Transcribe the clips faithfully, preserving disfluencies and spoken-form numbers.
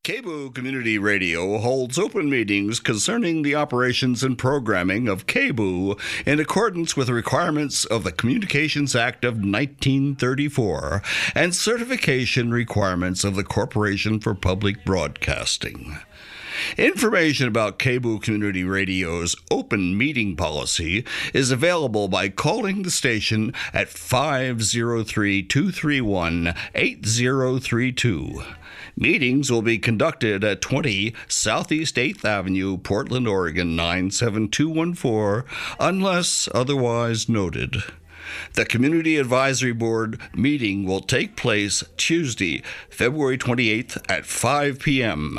KBOO Community Radio holds open meetings concerning the operations and programming of KBOO in accordance with the requirements of the Communications Act of nineteen thirty-four and certification requirements of the Corporation for Public Broadcasting. Information about KBOO Community Radio's open meeting policy is available by calling the station at five oh three, two three one, eight oh three two. Meetings will be conducted at twenty Southeast eighth Avenue, Portland, Oregon nine seven two one four, unless otherwise noted. The Community Advisory Board meeting will take place Tuesday, February twenty-eighth at five p.m.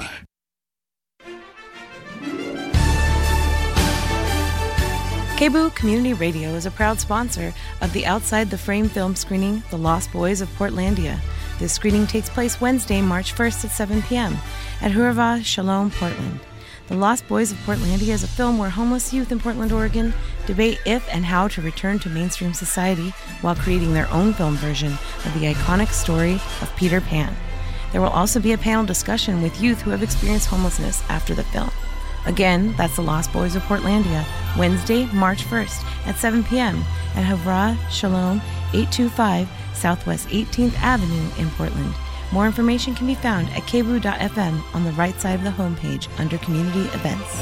KBOO Community Radio is a proud sponsor of the Outside the Frame film screening, The Lost Boys of Portlandia. This screening takes place Wednesday, March first at seven p.m. at Huravah Shalom, Portland. The Lost Boys of Portlandia is a film where homeless youth in Portland, Oregon debate if and how to return to mainstream society while creating their own film version of the iconic story of Peter Pan. There will also be a panel discussion with youth who have experienced homelessness after the film. Again, that's The Lost Boys of Portlandia, Wednesday, March first at seven p.m. at Huravah Shalom, eight twenty-five Southwest eighteenth Avenue in Portland. More information can be found at k b o o dot f m on the right side of the homepage under Community Events.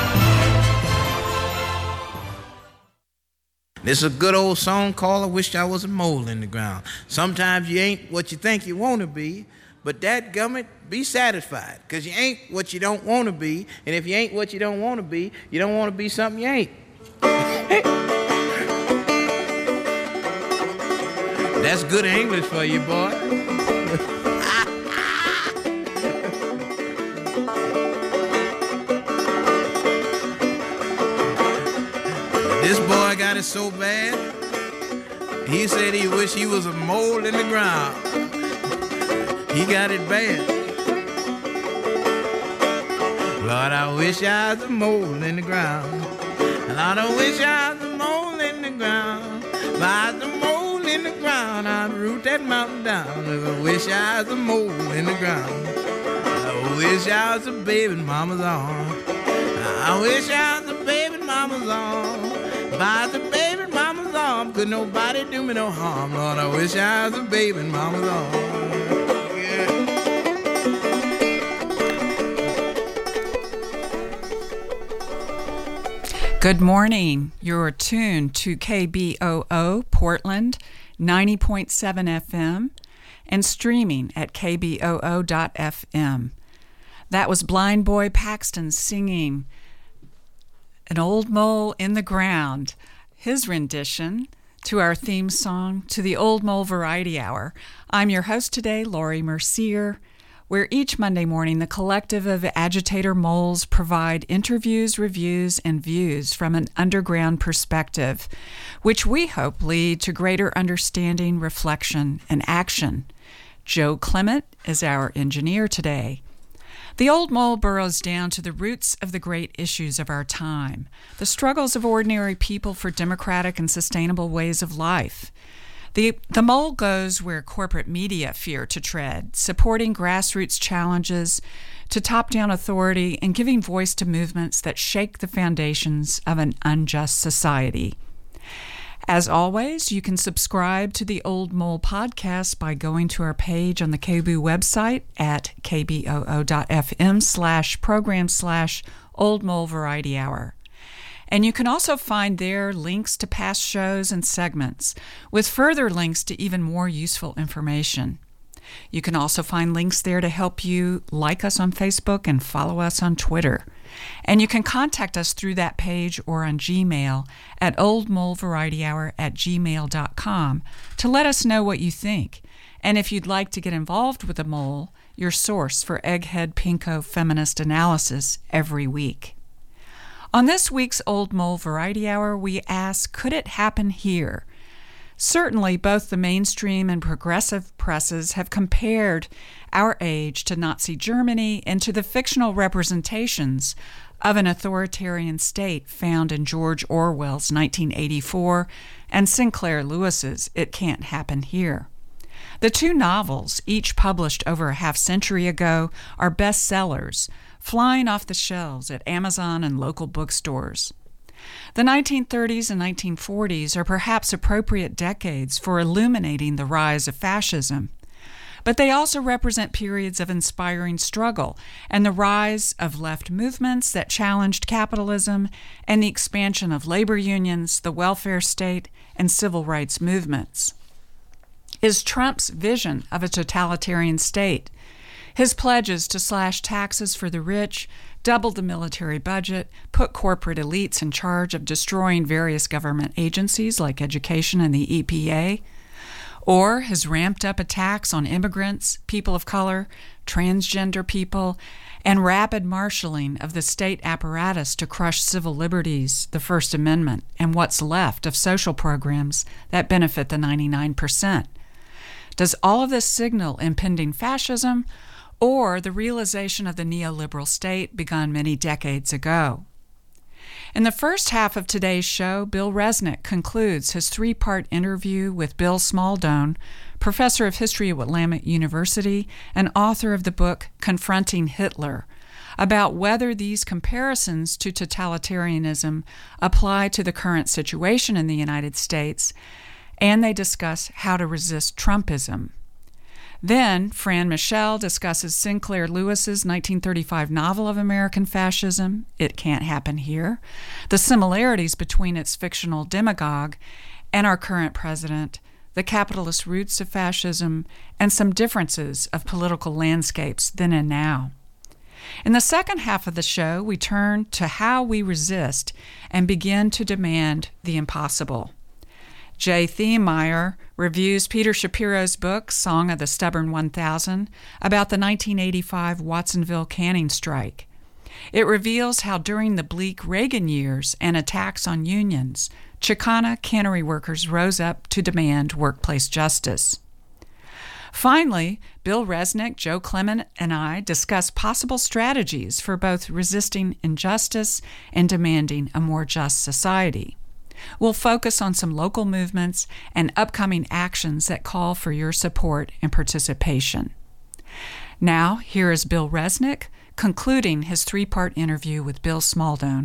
This is a good old song called I Wish I Was a Mole in the Ground. Sometimes you ain't what you think you want to be, but dadgummit, be satisfied, because you ain't what you don't want to be, and if you ain't what you don't want to be, you don't want to be something you ain't. That's good English for you, boy. This boy got it so bad, he said he wished he was a mole in the ground. He got it bad. Lord, I wish I was a mole in the ground. Lord, I wish I was a mole in the ground. If I was a mole in the ground, I'd root that mountain down. If I wish I was a mole in the ground. I wish I was a baby in mama's arm. I wish I was a baby in mama's arm. If I was a baby in mama's arm, could nobody do me no harm. Lord, I wish I was a baby in mama's arm. Good morning. You're tuned to K B O O Portland ninety point seven F M and streaming at k b o o dot f m. That was Blind Boy Paxton singing An Old Mole in the Ground, his rendition to our theme song to the Old Mole Variety Hour. I'm your host today, Laurie Mercier, where each Monday morning the collective of agitator moles provide interviews, reviews, and views from an underground perspective, which we hope lead to greater understanding, reflection, and action. Joe Clement is our engineer today. The Old Mole burrows down to the roots of the great issues of our time, the struggles of ordinary people for democratic and sustainable ways of life. The, the mole goes where corporate media fear to tread, supporting grassroots challenges to top-down authority and giving voice to movements that shake the foundations of an unjust society. As always, you can subscribe to the Old Mole podcast by going to our page on the KBOO website at k b o o dot f m slash program slash Old Mole Variety Hour. And you can also find there links to past shows and segments, with further links to even more useful information. You can also find links there to help you like us on Facebook and follow us on Twitter. And you can contact us through that page or on Gmail at oldmolevarietyhour at gmail dot com to let us know what you think. And if you'd like to get involved with the Mole, your source for Egghead Pinko feminist analysis every week. On this week's Old Mole Variety Hour, we ask, could it happen here? Certainly, both the mainstream and progressive presses have compared our age to Nazi Germany and to the fictional representations of an authoritarian state found in George Orwell's nineteen eighty-four and Sinclair Lewis's It Can't Happen Here. The two novels, each published over a half century ago, are bestsellers, flying off the shelves at Amazon and local bookstores. The nineteen thirties and nineteen forties are perhaps appropriate decades for illuminating the rise of fascism, but they also represent periods of inspiring struggle and the rise of left movements that challenged capitalism and the expansion of labor unions, the welfare state, and civil rights movements. Is Trump's vision of a totalitarian state, his pledges to slash taxes for the rich, double the military budget, put corporate elites in charge of destroying various government agencies like education and the E P A, or his ramped-up attacks on immigrants, people of color, transgender people, and rapid marshaling of the state apparatus to crush civil liberties, the First Amendment, and what's left of social programs that benefit the ninety-nine percent. Does all of this signal impending fascism or the realization of the neoliberal state begun many decades ago? In the first half of today's show, Bill Resnick concludes his three-part interview with Bill Smaldone, professor of history at Willamette University and author of the book Confronting Hitler, about whether these comparisons to totalitarianism apply to the current situation in the United States, and they discuss how to resist Trumpism. Then, Fran Michelle discusses Sinclair Lewis's nineteen thirty-five novel of American Fascism, It Can't Happen Here, the similarities between its fictional demagogue and our current president, the capitalist roots of fascism, and some differences of political landscapes then and now. In the second half of the show, we turn to how we resist and begin to demand the impossible. Jay Thiemeyer reviews Peter Shapiro's book, Song of the Stubborn one thousand, about the nineteen eighty-five Watsonville canning strike. It reveals how during the bleak Reagan years and attacks on unions, Chicana cannery workers rose up to demand workplace justice. Finally, Bill Resnick, Joe Clement, and I discuss possible strategies for both resisting injustice and demanding a more just society. We'll focus on some local movements and upcoming actions that call for your support and participation. Now, here is Bill Resnick concluding his three-part interview with Bill Smaldone.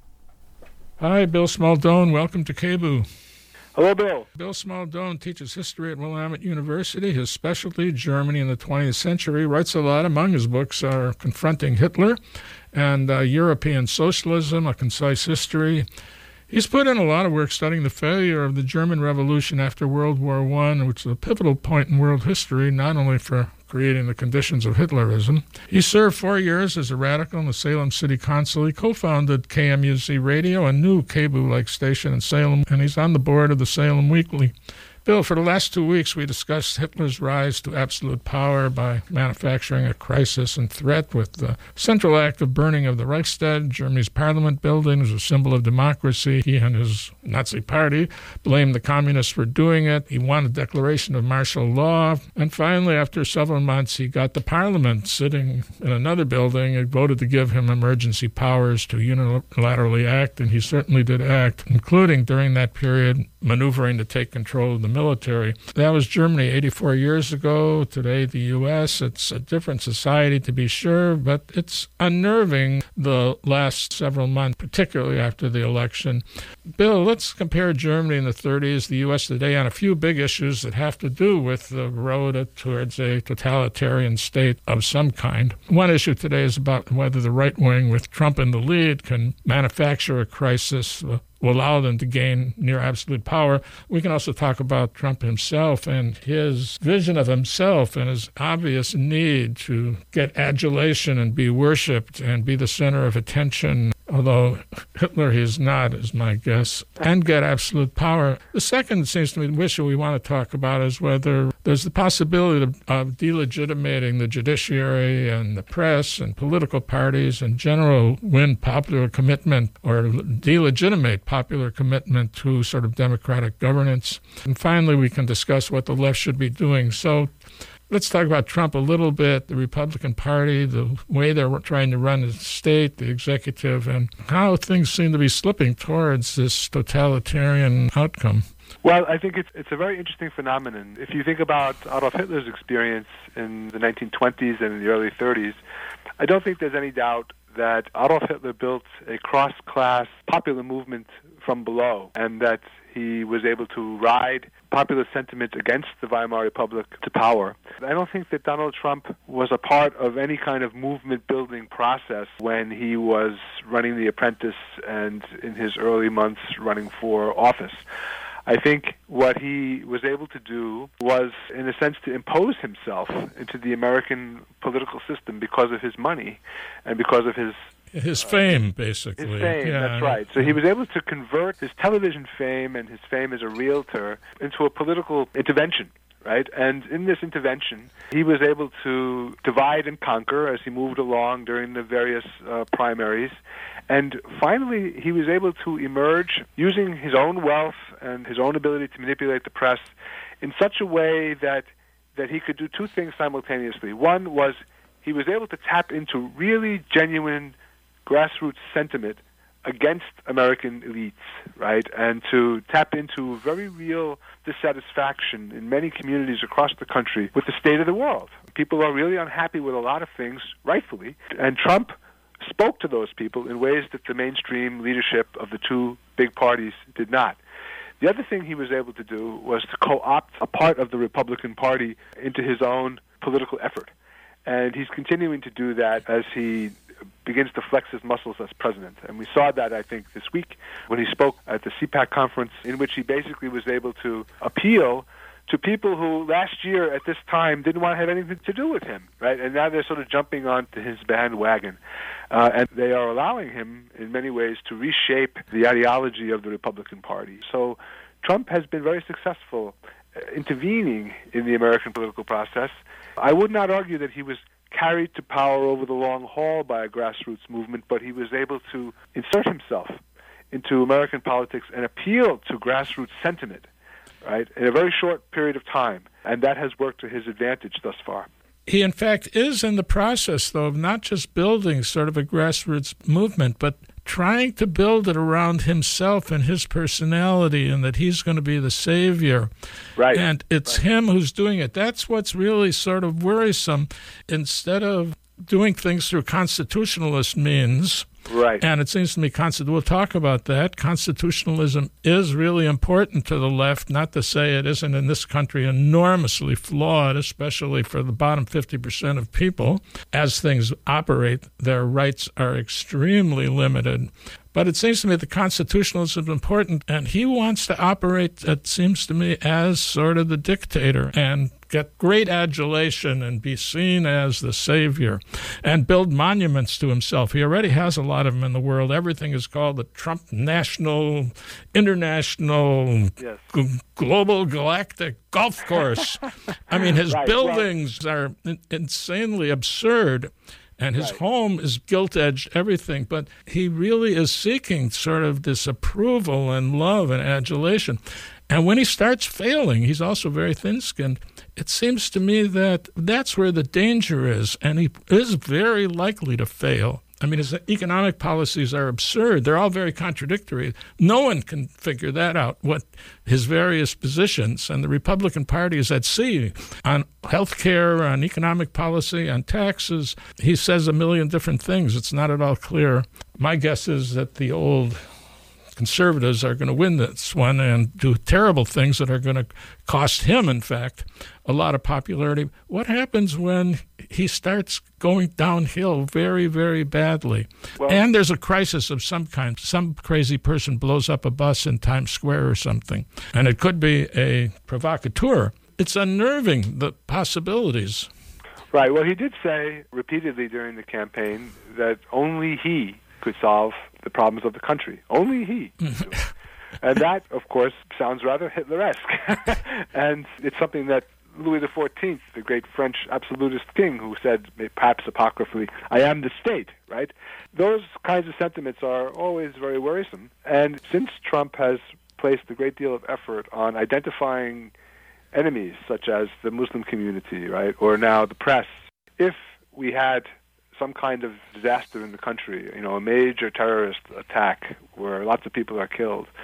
Hi, Bill Smaldone. Welcome to K B O O. Hello, Bill. Bill Smaldone teaches history at Willamette University. His specialty, Germany in the twentieth century. Writes a lot. Among his books are Confronting Hitler and uh, European Socialism, A Concise History. He's put in a lot of work studying the failure of the German Revolution after World War One, which is a pivotal point in world history, not only for creating the conditions of Hitlerism. He served four years as a radical in the Salem City Council. He co-founded K M U Z Radio, a new K B O O-like station in Salem, and he's on the board of the Salem Weekly. Bill, for the last two weeks, we discussed Hitler's rise to absolute power by manufacturing a crisis and threat with the central act of burning of the Reichstag, Germany's parliament building, as a symbol of democracy. He and his Nazi party blamed the communists for doing it. He won a declaration of martial law. And finally, after several months, he got the parliament sitting in another building and voted to give him emergency powers to unilaterally act, and he certainly did act, including during that period maneuvering to take control of the military. That was Germany eighty-four years ago. Today, the U S, it's a different society to be sure, but it's unnerving the last several months, particularly after the election. Bill, let's compare Germany in the thirties, the U S today, on a few big issues that have to do with the road towards a totalitarian state of some kind. One issue today is about whether the right wing, with Trump in the lead, can manufacture a crisis uh, will allow them to gain near absolute power. We can also talk about Trump himself and his vision of himself and his obvious need to get adulation and be worshipped and be the center of attention, although Hitler he is not, is my guess, and get absolute power. The second, seems to me, the issue we want to talk about is whether there's the possibility of, of delegitimating the judiciary and the press and political parties in general, win popular commitment or delegitimate popular commitment to sort of democratic governance. And finally, we can discuss what the left should be doing. So let's talk about Trump a little bit, the Republican Party, the way they're trying to run the state, the executive, and how things seem to be slipping towards this totalitarian outcome. Well, I think it's it's a very interesting phenomenon. If you think about Adolf Hitler's experience in the nineteen twenties and in the early thirties, I don't think there's any doubt that Adolf Hitler built a cross-class popular movement from below, and that he was able to ride popular sentiment against the Weimar Republic to power. I don't think that Donald Trump was a part of any kind of movement-building process when he was running The Apprentice and in his early months running for office. I think what he was able to do was, in a sense, to impose himself into the American political system because of his money and because of his His fame, basically. His fame, yeah. That's right. So he was able to convert his television fame and his fame as a realtor into a political intervention, right? And in this intervention, he was able to divide and conquer as he moved along during the various uh, primaries. And finally, he was able to emerge using his own wealth and his own ability to manipulate the press in such a way that that he could do two things simultaneously. One was he was able to tap into really genuine grassroots sentiment against American elites, right, and to tap into very real dissatisfaction in many communities across the country with the state of the world. People are really unhappy with a lot of things, rightfully, and Trump spoke to those people in ways that the mainstream leadership of the two big parties did not. The other thing he was able to do was to co-opt a part of the Republican Party into his own political effort. And he's continuing to do that as he begins to flex his muscles as president. And we saw that, I think, this week when he spoke at the C PAC conference, in which he basically was able to appeal to people who last year at this time didn't want to have anything to do with him, right? And now they're sort of jumping onto his bandwagon. Uh, and they are allowing him, in many ways, to reshape the ideology of the Republican Party. So Trump has been very successful uh, intervening in the American political process. I would not argue that he was carried to power over the long haul by a grassroots movement, but he was able to insert himself into American politics and appeal to grassroots sentiment, right, in a very short period of time. And that has worked to his advantage thus far. He, in fact, is in the process, though, of not just building sort of a grassroots movement, but trying to build it around himself and his personality, and that he's going to be the savior. Right. And it's right. him who's doing it. That's what's really sort of worrisome. Instead of doing things through constitutionalist means, right. And it seems to me, constant, we'll talk about that. Constitutionalism is really important to the left, not to say it isn't in this country enormously flawed, especially for the bottom fifty percent of people. As things operate, their rights are extremely limited. But it seems to me the constitutionalism is important, and he wants to operate, it seems to me, as sort of the dictator and get great adulation and be seen as the savior and build monuments to himself. He already has a lot of them in the world. Everything is called the Trump National, International, yes. g- Global Galactic Golf Course. I mean, his right. buildings well, are in- insanely absurd. And his right. home is gilt-edged, everything. But he really is seeking sort of this approval and love and adulation. And when he starts failing, he's also very thin-skinned. It seems to me that that's where the danger is. And he is very likely to fail. I mean, his economic policies are absurd. They're all very contradictory. No one can figure that out, what his various positions. And the Republican Party is at sea on health care, on economic policy, on taxes. He says a million different things. It's not at all clear. My guess is that the old conservatives are going to win this one and do terrible things that are going to cost him, in fact, a lot of popularity. What happens when he starts going downhill very, very badly? Well, and there's a crisis of some kind. Some crazy person blows up a bus in Times Square or something, and it could be a provocateur. It's unnerving, the possibilities. Right. Well, he did say repeatedly during the campaign that only he could solve the problems of the country. Only he. And that, of course, sounds rather Hitler-esque. And it's something that Louis the Fourteenth, the great French absolutist king, who said, perhaps apocryphally, I am the state, right? Those kinds of sentiments are always very worrisome. And since Trump has placed a great deal of effort on identifying enemies, such as the Muslim community, right, or now the press, if we had some kind of disaster in the country, you know, a major terrorist attack where lots of people are killed,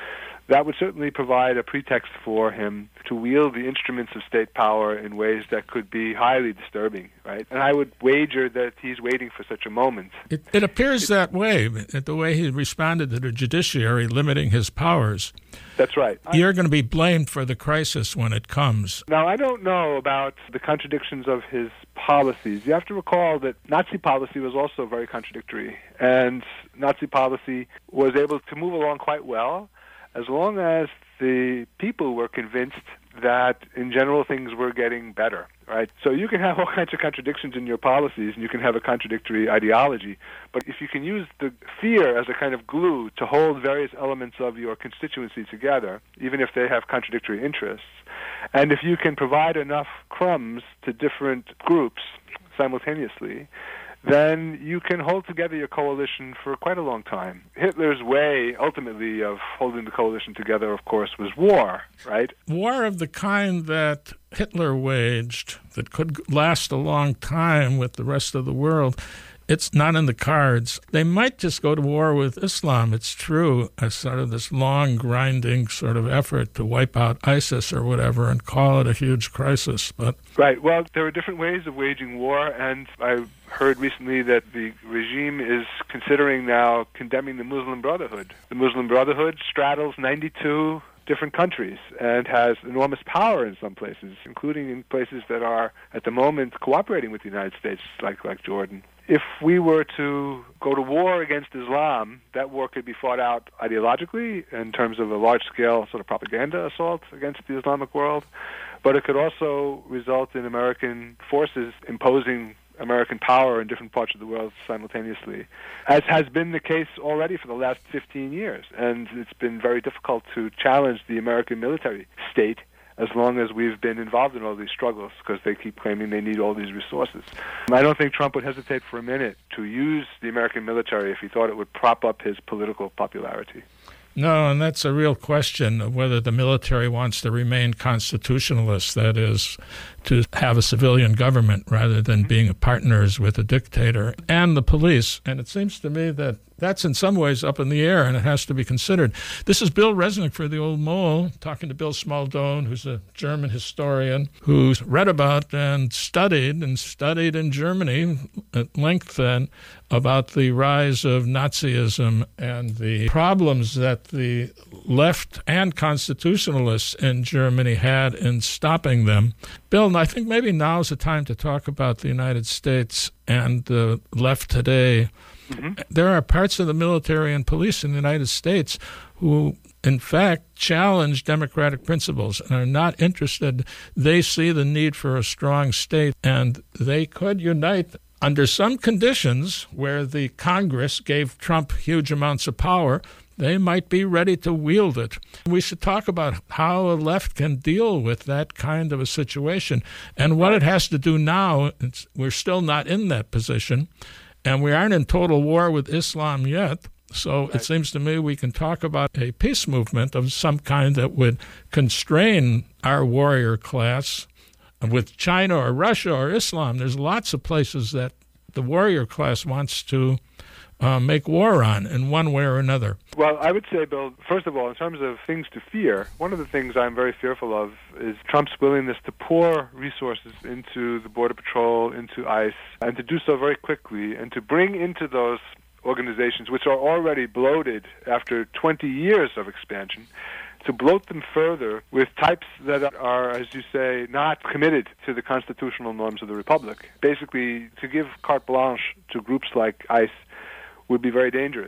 that would certainly provide a pretext for him to wield the instruments of state power in ways that could be highly disturbing, right? And I would wager that he's waiting for such a moment. It, it appears that way, the way he responded to the judiciary limiting his powers. That's right. You're going to be blamed for the crisis when it comes. Now, I don't know about the contradictions of his policies. You have to recall that Nazi policy was also very contradictory, and Nazi policy was able to move along quite well as long as the people were convinced that, in general, things were getting better, right? So you can have all kinds of contradictions in your policies, and you can have a contradictory ideology, but if you can use the fear as a kind of glue to hold various elements of your constituency together, even if they have contradictory interests, and if you can provide enough crumbs to different groups simultaneously, then you can hold together your coalition for quite a long time. Hitler's way, ultimately, of holding the coalition together, of course, was war, right? War of the kind that Hitler waged, that could last a long time with the rest of the world, it's not in the cards. They might just go to war with Islam, it's true, as sort of this long, grinding sort of effort to wipe out ISIS or whatever and call it a huge crisis. But Right. Well, there are different ways of waging war, and I heard recently that the regime is considering now condemning the Muslim Brotherhood. The Muslim Brotherhood straddles ninety-two different countries and has enormous power in some places, including in places that are, at the moment, cooperating with the United States, like like Jordan. If we were to go to war against Islam, that war could be fought out ideologically in terms of a large-scale sort of propaganda assault against the Islamic world, but it could also result in American forces imposing American power in different parts of the world simultaneously, as has been the case already for the last fifteen years. And it's been very difficult to challenge the American military state as long as we've been involved in all these struggles, because they keep claiming they need all these resources. I don't think Trump would hesitate for a minute to use the American military if he thought it would prop up his political popularity. no, and that's a real question of whether the military wants to remain constitutionalist, that is, to have a civilian government rather than being partners with a dictator, and the police. And it seems to me that that's in some ways up in the air, and it has to be considered. This is Bill Resnick for The Old Mole, talking to Bill Smaldone, who's a German historian who's read about and studied and studied in Germany at length then about the rise of Nazism and the problems that the left and constitutionalists in Germany had in stopping them. Bill, I think maybe now's the time to talk about the United States and the left today. Mm-hmm. There are parts of the military and police in the United States who, in fact, challenge democratic principles and are not interested. They see the need for a strong state, and they could unite under some conditions where the Congress gave Trump huge amounts of power. They might be ready to wield it. We should talk about how a left can deal with that kind of a situation and what it has to do now. It's, we're still not in that position. And we aren't in total war with Islam yet, so right. It seems to me we can talk about a peace movement of some kind that would constrain our warrior class with China or Russia or Islam. There's lots of places that the warrior class wants to uh, make war on in one way or another. Well, I would say, Bill, first of all, in terms of things to fear, one of the things I'm very fearful of is Trump's willingness to pour resources into the Border Patrol, into ICE, and to do so very quickly, and to bring into those organizations, which are already bloated after twenty years of expansion, to bloat them further with types that are, as you say, not committed to the constitutional norms of the Republic. Basically, to give carte blanche to groups like ICE would be very dangerous.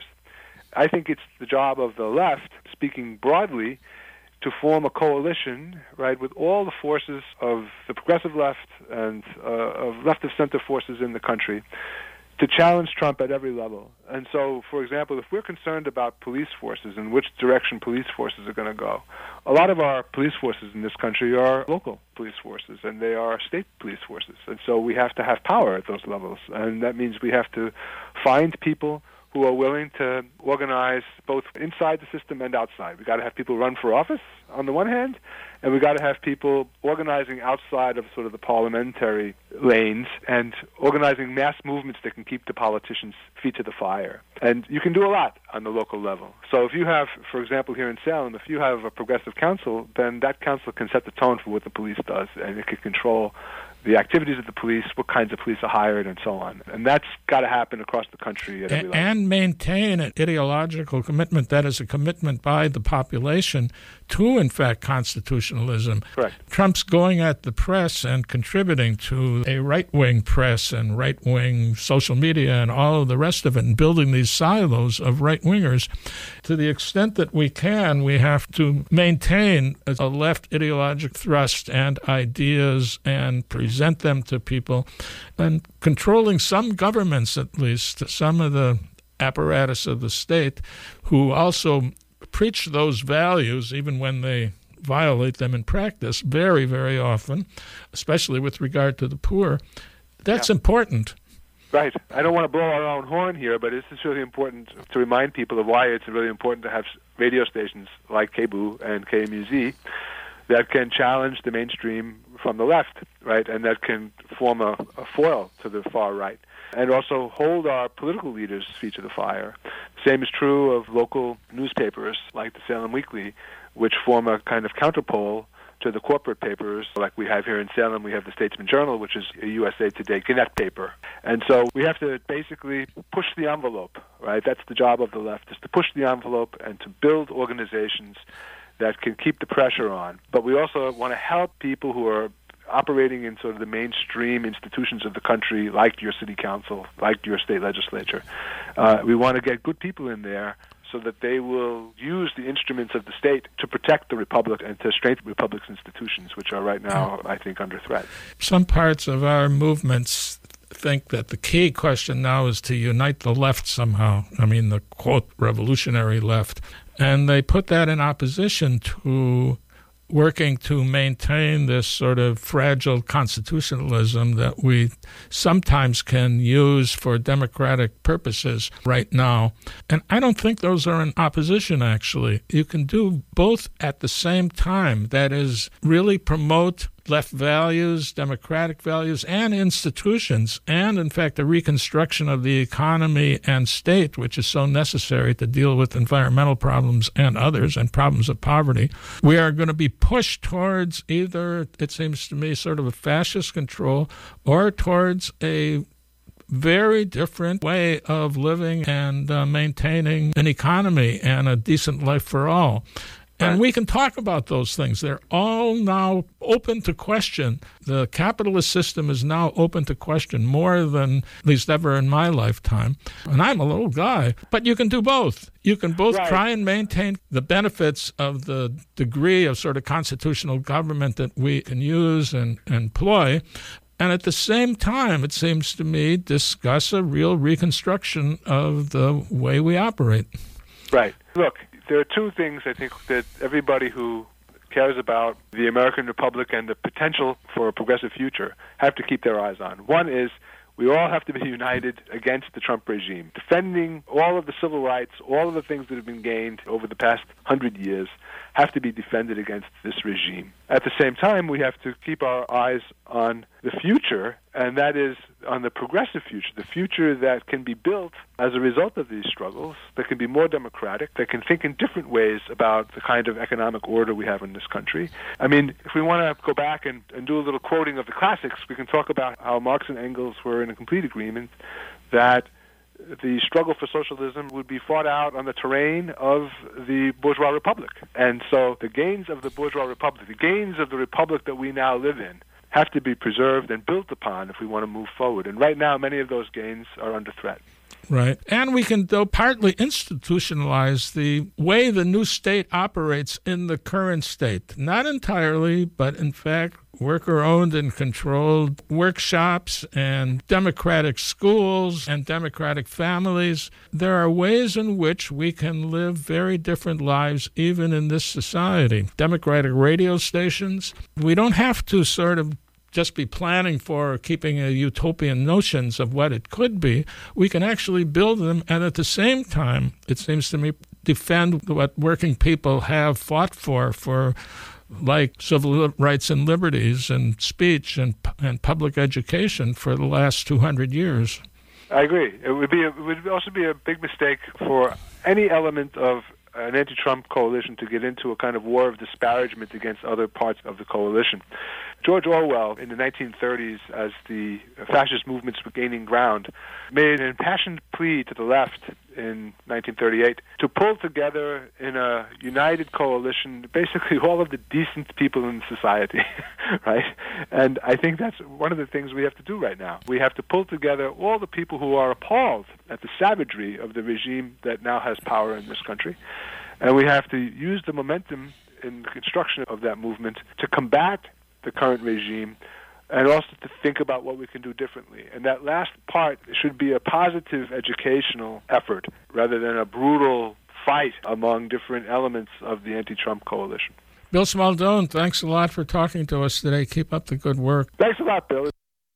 I think it's the job of the left, speaking broadly, to form a coalition, right, with all the forces of the progressive left and uh, of left-of-center forces in the country to challenge Trump at every level. And so, for example, if we're concerned about police forces and which direction police forces are going to go, a lot of our police forces in this country are local police forces, and they are state police forces. And so we have to have power at those levels. And that means we have to find people who are willing to organize both inside the system and outside. We've got to have people run for office on the one hand, and we've got to have people organizing outside of sort of the parliamentary lanes and organizing mass movements that can keep the politicians' feet to the fire. And you can do a lot on the local level. So if you have, for example, here in Salem, if you have a progressive council, then that council can set the tone for what the police does, and it can control the activities of the police, what kinds of police are hired, and so on. And that's got to happen across the country at every level. And maintain an ideological commitment that is a commitment by the population to, in fact, constitutionalism. Correct. Trump's going at the press and contributing to a right-wing press and right-wing social media and all of the rest of it, and building these silos of right-wingers. To the extent that we can, we have to maintain a left ideologic thrust and ideas and present them to people, and controlling some governments, at least, some of the apparatus of the state, who also preach those values even when they violate them in practice very, very often, especially with regard to the poor. That's yeah. important. Right. I don't want to blow our own horn here, but it's really important to remind people of why it's really important to have radio stations like K B U and K M U Z that can challenge the mainstream from the left, right, and that can form a, a foil to the far right, and also hold our political leaders' feet to the fire. Same is true of local newspapers like the Salem Weekly, which form a kind of counterpole to the corporate papers. Like we have here in Salem, we have the Statesman Journal, which is a U S A Today Gannett paper. And so we have to basically push the envelope, right? That's the job of the left, is to push the envelope and to build organizations that can keep the pressure on. But we also want to help people who are operating in sort of the mainstream institutions of the country, like your city council, like your state legislature. Uh, we want to get good people in there so that they will use the instruments of the state to protect the republic and to strengthen the republic's institutions, which are right now, I think, under threat. Some parts of our movements think that the key question now is to unite the left somehow. I mean, the, quote, revolutionary left. And they put that in opposition to working to maintain this sort of fragile constitutionalism that we sometimes can use for democratic purposes right now. And I don't think those are in opposition, actually. You can do both at the same time. That is, really promote left values, democratic values, and institutions, and, in fact, the reconstruction of the economy and state, which is so necessary to deal with environmental problems and others, and problems of poverty. We are going to be pushed towards either, it seems to me, sort of a fascist control, or towards a very different way of living and uh, maintaining an economy and a decent life for all. And we can talk about those things. They're all now open to question. The capitalist system is now open to question more than at least ever in my lifetime. And I'm a little guy. But you can do both. You can both right. try and maintain the benefits of the degree of sort of constitutional government that we can use and, and employ, and at the same time, it seems to me, discuss a real reconstruction of the way we operate. Right. Look, there are two things I think that everybody who cares about the American Republic and the potential for a progressive future have to keep their eyes on. One is we all have to be united against the Trump regime, defending all of the civil rights, all of the things that have been gained over the past hundred years have to be defended against this regime. At the same time, we have to keep our eyes on the future, and that is on the progressive future, the future that can be built as a result of these struggles, that can be more democratic, that can think in different ways about the kind of economic order we have in this country. I mean, if we want to go back and, and do a little quoting of the classics, we can talk about how Marx and Engels were in a complete agreement that the struggle for socialism would be fought out on the terrain of the bourgeois republic. And so the gains of the bourgeois republic, the gains of the republic that we now live in, have to be preserved and built upon if we want to move forward. And right now, many of those gains are under threat. Right. And we can, though, partly institutionalize the way the new state operates in the current state. Not entirely, but in fact, worker-owned and controlled workshops and democratic schools and democratic families. There are ways in which we can live very different lives even in this society. Democratic radio stations. We don't have to sort of just be planning for or keeping a utopian notions of what it could be. We can actually build them, and at the same time, it seems to me, defend what working people have fought for, for like civil rights and liberties and speech and and public education for the last two hundred years. I agree. It would be a, it would also be a big mistake for any element of an anti-Trump coalition to get into a kind of war of disparagement against other parts of the coalition. George Orwell, in the nineteen thirties, as the fascist movements were gaining ground, made an impassioned plea to the left in nineteen thirty-eight to pull together in a united coalition basically all of the decent people in society, right? And I think that's one of the things we have to do right now. We have to pull together all the people who are appalled at the savagery of the regime that now has power in this country, and we have to use the momentum in the construction of that movement to combat the current regime, and also to think about what we can do differently. And that last part should be a positive educational effort rather than a brutal fight among different elements of the anti-Trump coalition. Bill Smaldone, thanks a lot for talking to us today. Keep up the good work. Thanks a lot, Bill.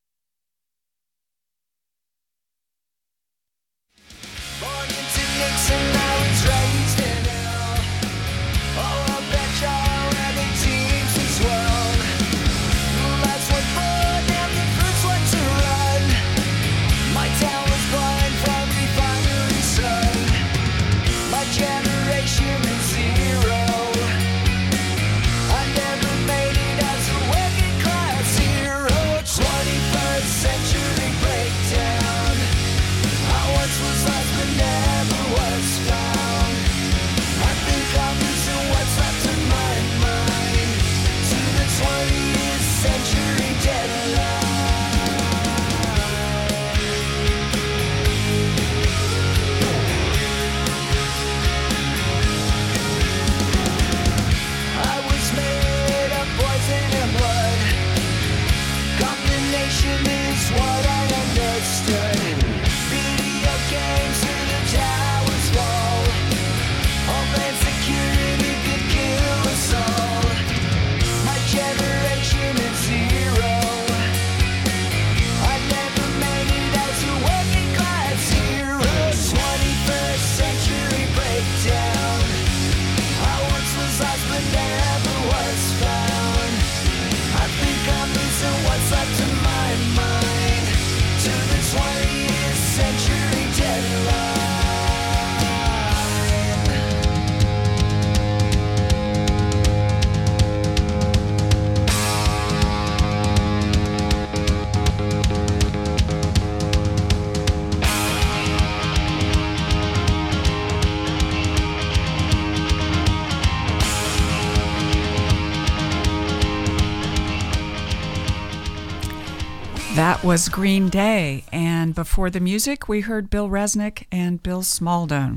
That was Green Day, and before the music, we heard Bill Resnick and Bill Smaldone.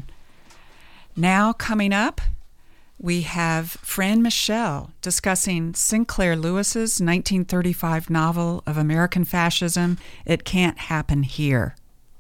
Now, coming up, we have Fran Michelle discussing Sinclair Lewis's nineteen thirty-five novel of American fascism, It Can't Happen Here.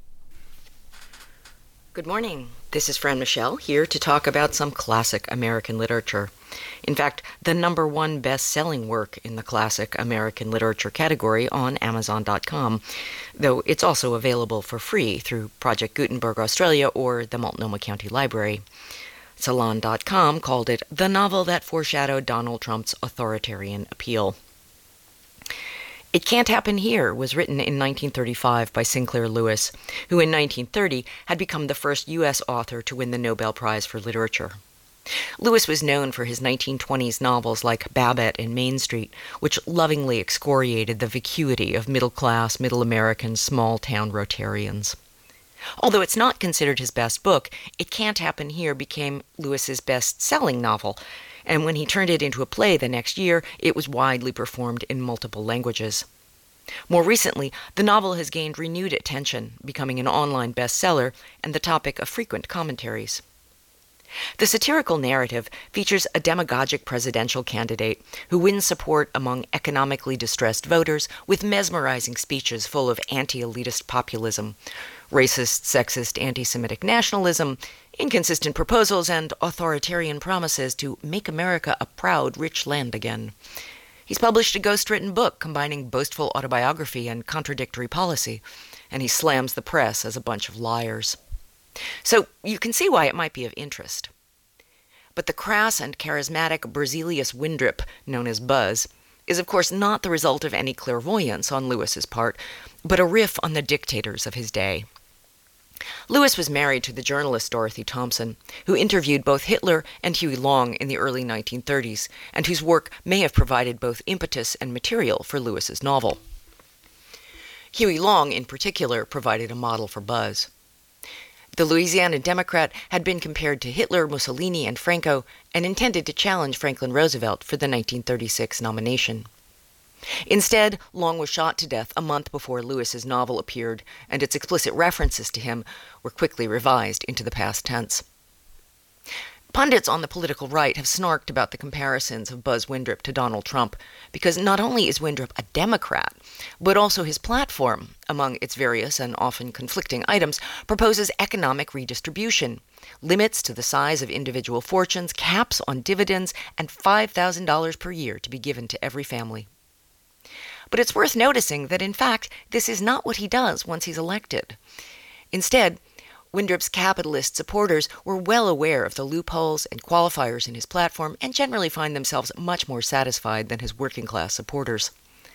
Good morning. This is Fran Michelle, here to talk about some classic American literature. In fact, the number one best-selling work in the classic American literature category on Amazon dot com, though it's also available for free through Project Gutenberg Australia or the Multnomah County Library. Salon dot com called it the novel that foreshadowed Donald Trump's authoritarian appeal. It Can't Happen Here was written in nineteen thirty-five by Sinclair Lewis, who in nineteen thirty had become the first U S author to win the Nobel Prize for Literature. Lewis was known for his nineteen twenties novels like Babbitt and Main Street, which lovingly excoriated the vacuity of middle-class, middle-American, small-town Rotarians. Although it's not considered his best book, It Can't Happen Here became Lewis's best-selling novel, and when he turned it into a play the next year, it was widely performed in multiple languages. More recently, the novel has gained renewed attention, becoming an online bestseller and the topic of frequent commentaries. The satirical narrative features a demagogic presidential candidate who wins support among economically distressed voters with mesmerizing speeches full of anti-elitist populism, racist, sexist, anti-Semitic nationalism, inconsistent proposals, and authoritarian promises to make America a proud, rich land again. He's published a ghost-written book combining boastful autobiography and contradictory policy, and he slams the press as a bunch of liars. So you can see why it might be of interest. But the crass and charismatic Berzelius Windrip, known as Buzz, is of course not the result of any clairvoyance on Lewis's part, but a riff on the dictators of his day. Lewis was married to the journalist Dorothy Thompson, who interviewed both Hitler and Huey Long in the early nineteen thirties, and whose work may have provided both impetus and material for Lewis's novel. Huey Long, in particular, provided a model for Buzz. The Louisiana Democrat had been compared to Hitler, Mussolini, and Franco, and intended to challenge Franklin Roosevelt for the nineteen thirty-six nomination. Instead, Long was shot to death a month before Lewis's novel appeared, and its explicit references to him were quickly revised into the past tense. Pundits on the political right have snarked about the comparisons of Buzz Windrip to Donald Trump, because not only is Windrip a Democrat, but also his platform, among its various and often conflicting items, proposes economic redistribution, limits to the size of individual fortunes, caps on dividends, and five thousand dollars per year to be given to every family. But it's worth noticing that, in fact, this is not what he does once he's elected. Instead, Windrip's capitalist supporters were well aware of the loopholes and qualifiers in his platform and generally find themselves much more satisfied than his working-class supporters.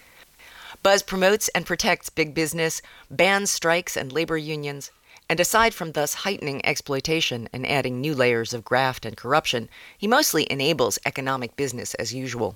Buzz promotes and protects big business, bans strikes and labor unions, and aside from thus heightening exploitation and adding new layers of graft and corruption, he mostly enables economic business as usual.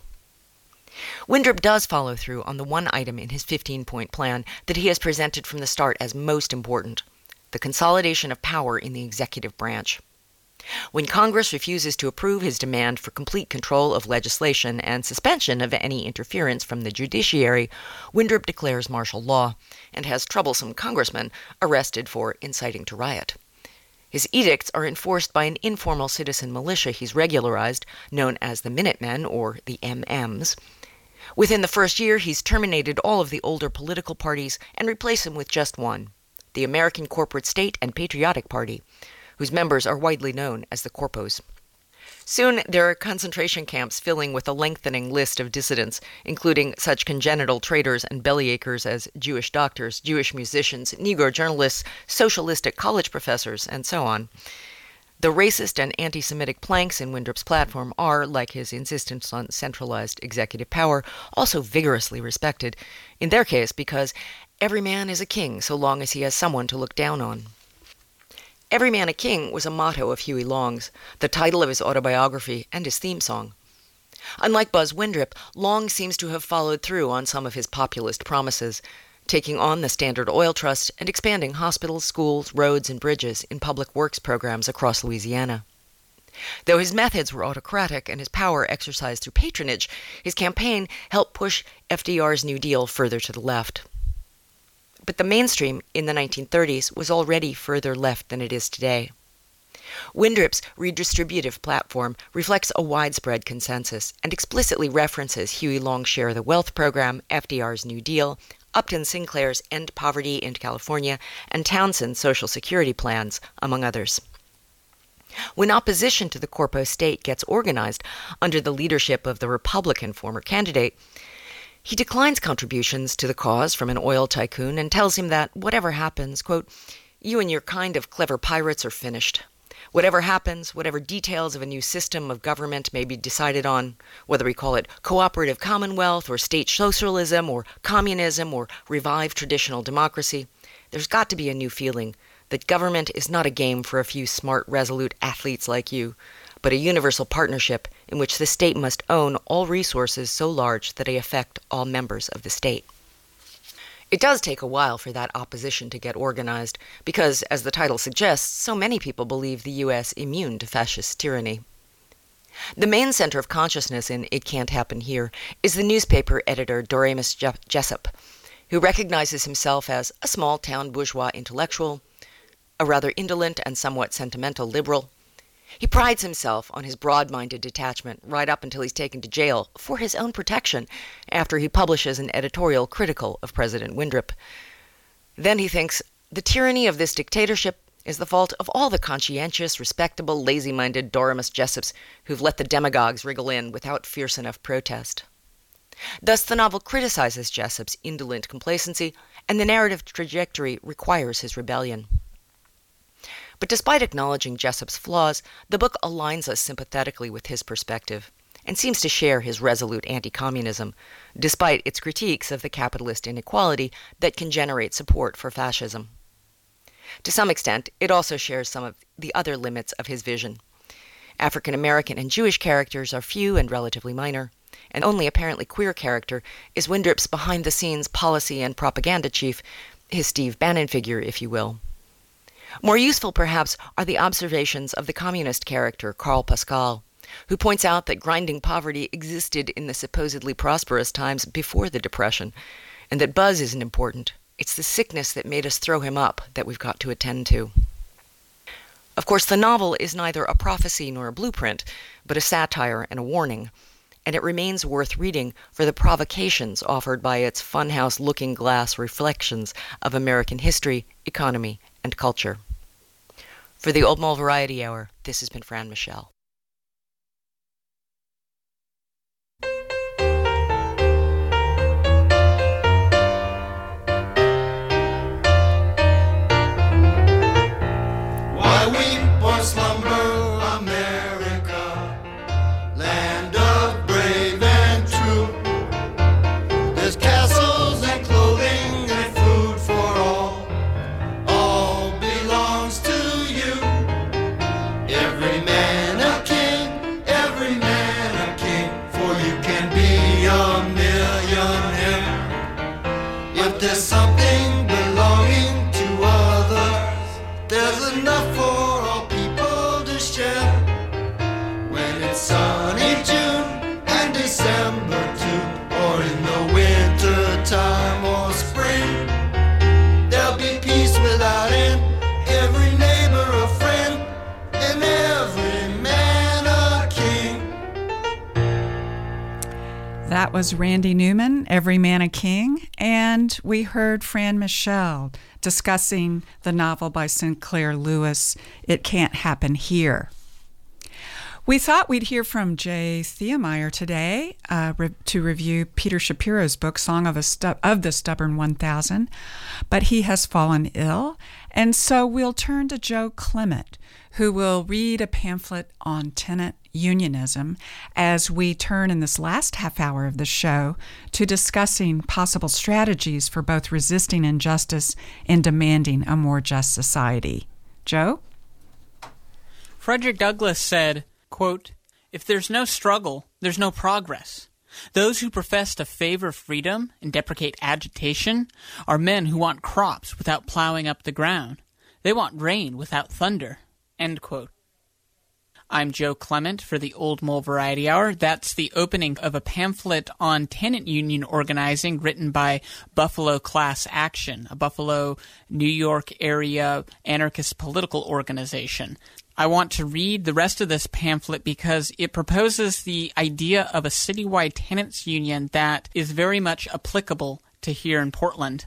Windrip does follow through on the one item in his fifteen-point plan that he has presented from the start as most important: the consolidation of power in the executive branch. When Congress refuses to approve his demand for complete control of legislation and suspension of any interference from the judiciary, Windrip declares martial law and has troublesome congressmen arrested for inciting to riot. His edicts are enforced by an informal citizen militia he's regularized, known as the Minutemen, or the M Ms. Within the first year, he's terminated all of the older political parties and replaced them with just one: the American Corporate State and Patriotic Party, whose members are widely known as the Corpos. Soon, there are concentration camps filling with a lengthening list of dissidents, including such congenital traitors and bellyachers as Jewish doctors, Jewish musicians, Negro journalists, socialistic college professors, and so on. The racist and anti-Semitic planks in Windrip's platform are, like his insistence on centralized executive power, also vigorously respected, in their case because every man is a king so long as he has someone to look down on. Every Man a King was a motto of Huey Long's, the title of his autobiography, and his theme song. Unlike Buzz Windrip, Long seems to have followed through on some of his populist promises, taking on the Standard Oil Trust and expanding hospitals, schools, roads, and bridges in public works programs across Louisiana. Though his methods were autocratic and his power exercised through patronage, his campaign helped push F D R's New Deal further to the left. But the mainstream in the nineteen thirties was already further left than it is today. Windrip's redistributive platform reflects a widespread consensus and explicitly references Huey Long's Share the Wealth program, F D R's New Deal, Upton Sinclair's End Poverty in California, and Townsend's Social Security plans, among others. When opposition to the Corpo state gets organized under the leadership of the Republican former candidate, he declines contributions to the cause from an oil tycoon and tells him that whatever happens, quote, "you and your kind of clever pirates are finished. Whatever happens, whatever details of a new system of government may be decided on, whether we call it cooperative commonwealth or state socialism or communism or revived traditional democracy, there's got to be a new feeling that government is not a game for a few smart, resolute athletes like you, but a universal partnership in which the state must own all resources so large that they affect all members of the state." It does take a while for that opposition to get organized, because, as the title suggests, so many people believe the U S immune to fascist tyranny. The main center of consciousness in It Can't Happen Here is the newspaper editor Doremus Jessup, who recognizes himself as a small-town bourgeois intellectual, a rather indolent and somewhat sentimental liberal. He prides himself on his broad-minded detachment right up until he's taken to jail for his own protection after he publishes an editorial critical of President Windrip. Then he thinks, the tyranny of this dictatorship is the fault of all the conscientious, respectable, lazy-minded Doremus Jessups who've let the demagogues wriggle in without fierce enough protest. Thus, the novel criticizes Jessup's indolent complacency, and the narrative trajectory requires his rebellion. But despite acknowledging Jessup's flaws, the book aligns us sympathetically with his perspective, and seems to share his resolute anti-communism, despite its critiques of the capitalist inequality that can generate support for fascism. To some extent, it also shares some of the other limits of his vision. African American and Jewish characters are few and relatively minor, and only apparently queer character is Windrop's behind-the-scenes policy and propaganda chief, his Steve Bannon figure, if you will. More useful, perhaps, are the observations of the communist character, Karl Pascal, who points out that grinding poverty existed in the supposedly prosperous times before the Depression, and that buzz isn't important. It's the sickness that made us throw him up that we've got to attend to. Of course, the novel is neither a prophecy nor a blueprint, but a satire and a warning, and it remains worth reading for the provocations offered by its funhouse looking-glass reflections of American history, economy, and culture. For the Old Mole Variety Hour, this has been Fran Michelle. Why weep or slumber, America, land of brave and true? There's castles and clothing and food for all. All belongs to you. Every man a king, every man a king, for you can be a millionaire. If there's something belonging to others, there's enough for all people to share. When it's sunny June and December too, or in the winter time or spring, there'll be peace without end, every neighbor a friend, and every man a king. That was Randy Newman, Every Man a King, and we heard Fran Michelle discussing the novel by Sinclair Lewis, It Can't Happen Here. We thought we'd hear from Jay Thiemeyer today uh, re- to review Peter Shapiro's book, Song of, a Stu- of the Stubborn one thousand, but he has fallen ill, and so we'll turn to Joe Clement, who will read a pamphlet on tenant unionism as we turn in this last half hour of the show to discussing possible strategies for both resisting injustice and demanding a more just society. Joe? Frederick Douglass said, quote, "If there's no struggle, there's no progress. Those who profess to favor freedom and deprecate agitation are men who want crops without plowing up the ground. They want rain without thunder." End quote. I'm Joe Clement for the Old Mole Variety Hour. That's the opening of a pamphlet on tenant union organizing written by Buffalo Class Action, a Buffalo, New York area anarchist political organization. I want to read the rest of this pamphlet because it proposes the idea of a citywide tenants union that is very much applicable to here in Portland.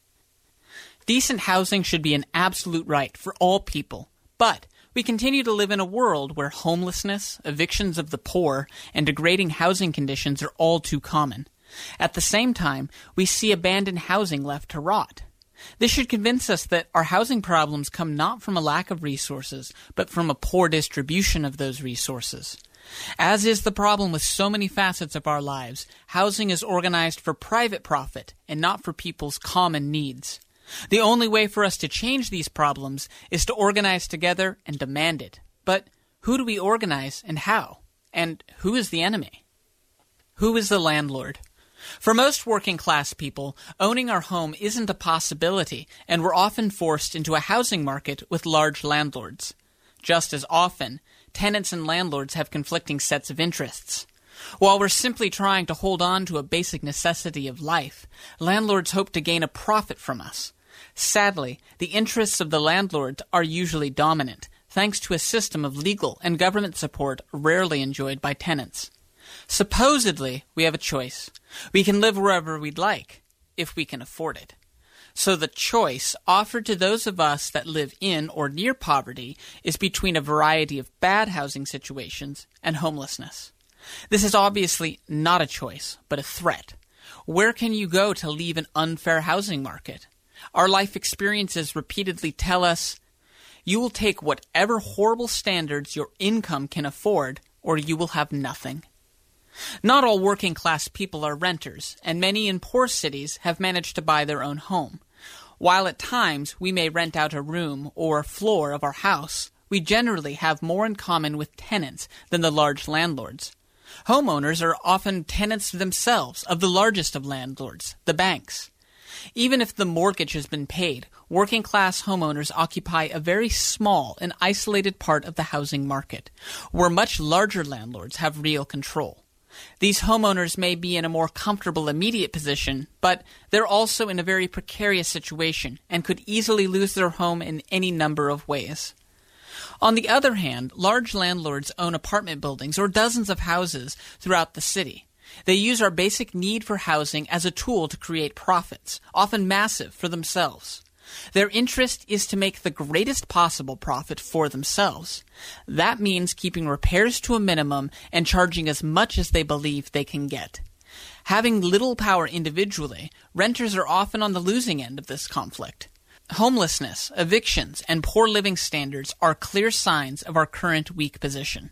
Decent housing should be an absolute right for all people, but we continue to live in a world where homelessness, evictions of the poor, and degrading housing conditions are all too common. At the same time, we see abandoned housing left to rot. This should convince us that our housing problems come not from a lack of resources, but from a poor distribution of those resources. As is the problem with so many facets of our lives, housing is organized for private profit and not for people's common needs. The only way for us to change these problems is to organize together and demand it. But who do we organize and how? And who is the enemy? Who is the landlord? For most working-class people, owning our home isn't a possibility, and we're often forced into a housing market with large landlords. Just as often, tenants and landlords have conflicting sets of interests. While we're simply trying to hold on to a basic necessity of life, landlords hope to gain a profit from us. Sadly, the interests of the landlords are usually dominant, thanks to a system of legal and government support rarely enjoyed by tenants. Supposedly, we have a choice. We can live wherever we'd like, if we can afford it. So the choice offered to those of us that live in or near poverty is between a variety of bad housing situations and homelessness. This is obviously not a choice, but a threat. Where can you go to leave an unfair housing market? Our life experiences repeatedly tell us, you will take whatever horrible standards your income can afford, or you will have nothing. Not all working-class people are renters, and many in poor cities have managed to buy their own home. While at times we may rent out a room or a floor of our house, we generally have more in common with tenants than the large landlords. Homeowners are often tenants themselves of the largest of landlords, the banks. Even if the mortgage has been paid, working-class homeowners occupy a very small and isolated part of the housing market, where much larger landlords have real control. These homeowners may be in a more comfortable immediate position, but they're also in a very precarious situation and could easily lose their home in any number of ways. On the other hand, large landlords own apartment buildings or dozens of houses throughout the city. They use our basic need for housing as a tool to create profits, often massive, for themselves. Their interest is to make the greatest possible profit for themselves. That means keeping repairs to a minimum and charging as much as they believe they can get. Having little power individually, renters are often on the losing end of this conflict. Homelessness, evictions, and poor living standards are clear signs of our current weak position.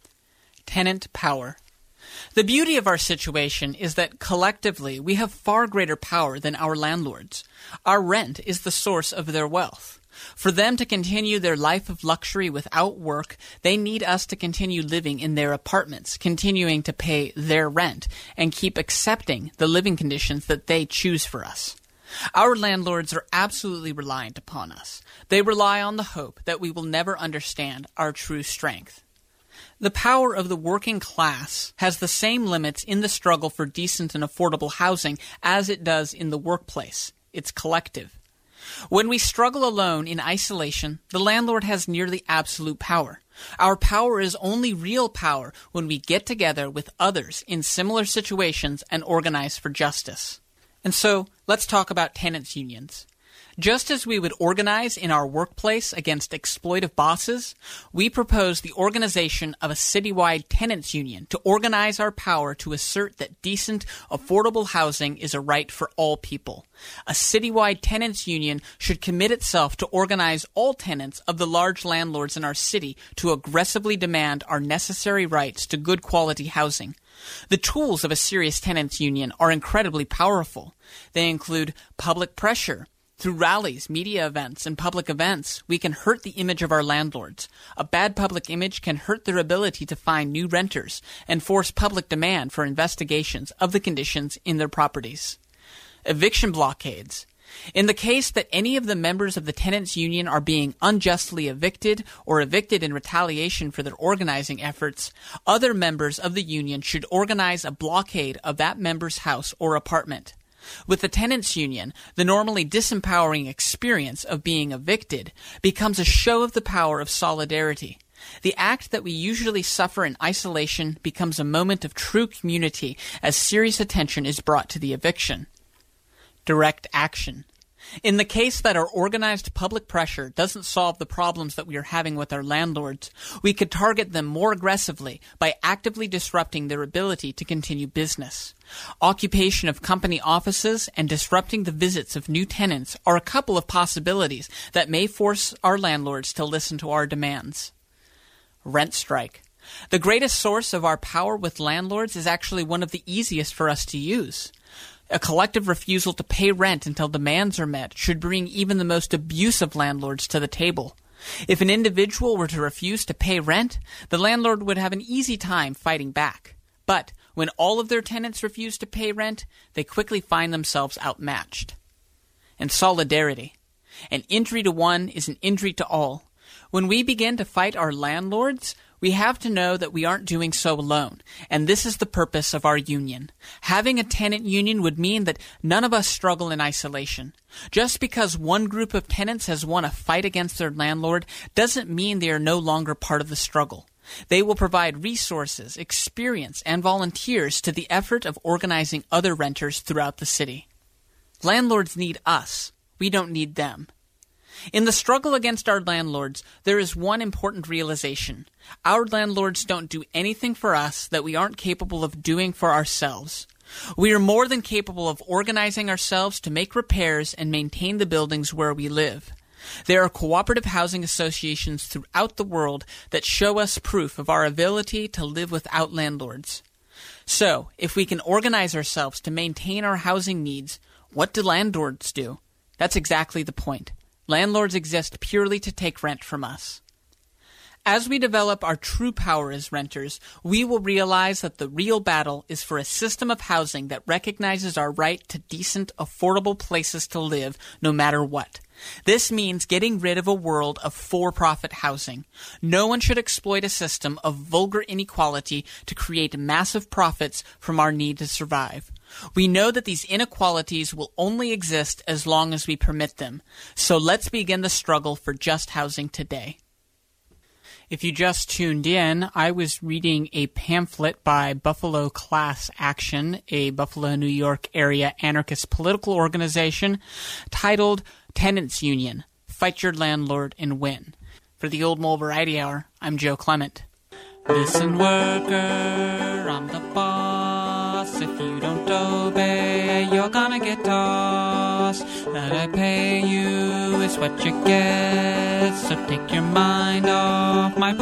Tenant power. The beauty of our situation is that collectively we have far greater power than our landlords. Our rent is the source of their wealth. For them to continue their life of luxury without work, they need us to continue living in their apartments, continuing to pay their rent, and keep accepting the living conditions that they choose for us. Our landlords are absolutely reliant upon us. They rely on the hope that we will never understand our true strength. The power of the working class has the same limits in the struggle for decent and affordable housing as it does in the workplace. It's collective. When we struggle alone in isolation, the landlord has nearly absolute power. Our power is only real power when we get together with others in similar situations and organize for justice. And so, let's talk about tenants' unions. Just as we would organize in our workplace against exploitive bosses, we propose the organization of a citywide tenants' union to organize our power to assert that decent, affordable housing is a right for all people. A citywide tenants' union should commit itself to organize all tenants of the large landlords in our city to aggressively demand our necessary rights to good quality housing. The tools of a serious tenants' union are incredibly powerful. They include public pressure. Through rallies, media events, and public events, we can hurt the image of our landlords. A bad public image can hurt their ability to find new renters and force public demand for investigations of the conditions in their properties. Eviction blockades. In the case that any of the members of the tenants' union are being unjustly evicted or evicted in retaliation for their organizing efforts, other members of the union should organize a blockade of that member's house or apartment. With the tenants' union, the normally disempowering experience of being evicted becomes a show of the power of solidarity. The act that we usually suffer in isolation becomes a moment of true community as serious attention is brought to the eviction. Direct action. In the case that our organized public pressure doesn't solve the problems that we are having with our landlords, we could target them more aggressively by actively disrupting their ability to continue business. Occupation of company offices and disrupting the visits of new tenants are a couple of possibilities that may force our landlords to listen to our demands. Rent strike. The greatest source of our power with landlords is actually one of the easiest for us to use. A collective refusal to pay rent until demands are met should bring even the most abusive landlords to the table. If an individual were to refuse to pay rent, the landlord would have an easy time fighting back. But when all of their tenants refuse to pay rent, they quickly find themselves outmatched. And solidarity. An injury to one is an injury to all. When we begin to fight our landlords, we have to know that we aren't doing so alone, and this is the purpose of our union. Having a tenant union would mean that none of us struggle in isolation. Just because one group of tenants has won a fight against their landlord doesn't mean they are no longer part of the struggle. They will provide resources, experience, and volunteers to the effort of organizing other renters throughout the city. Landlords need us. We don't need them. In the struggle against our landlords, there is one important realization. Our landlords don't do anything for us that we aren't capable of doing for ourselves. We are more than capable of organizing ourselves to make repairs and maintain the buildings where we live. There are cooperative housing associations throughout the world that show us proof of our ability to live without landlords. So, if we can organize ourselves to maintain our housing needs, what do landlords do? That's exactly the point. Landlords exist purely to take rent from us. As we develop our true power as renters, we will realize that the real battle is for a system of housing that recognizes our right to decent, affordable places to live, no matter what. This means getting rid of a world of for-profit housing. No one should exploit a system of vulgar inequality to create massive profits from our need to survive. We know that these inequalities will only exist as long as we permit them. So let's begin the struggle for just housing today. If you just tuned in, I was reading a pamphlet by Buffalo Class Action, a Buffalo, New York area anarchist political organization, titled Tenants Union, Fight Your Landlord and Win. For the Old Mole Variety Hour, I'm Joe Clement. Listen, worker, I'm the boss. If you don't obey, you're gonna get tossed. That I pay you is what you get, so take your mind off my